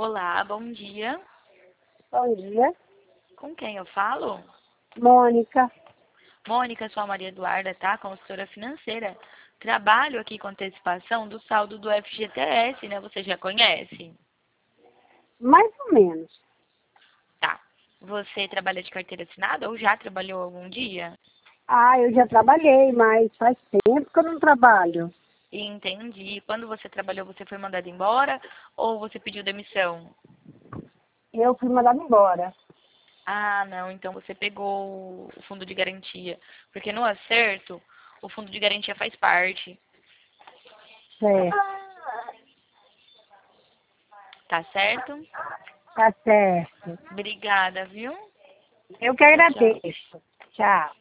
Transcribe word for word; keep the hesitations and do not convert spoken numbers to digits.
Olá, bom dia. Bom dia. Com quem eu falo? Mônica. Mônica, sou a Maria Eduarda, tá? Consultora financeira. Trabalho aqui com antecipação do saldo do F G T S, né? Você já conhece? Mais ou menos. Tá. Você trabalha de carteira assinada ou já trabalhou algum dia? Ah, eu já trabalhei, mas faz tempo que eu não trabalho. Entendi. Quando você trabalhou, você foi mandado embora ou você pediu demissão? Eu fui mandada embora. Ah, não. Então você pegou o fundo de garantia. Porque no acerto, o fundo de garantia faz parte. Certo. Tá certo? Tá certo. Obrigada, viu? Eu que Tchau, tchau. agradeço. Tchau.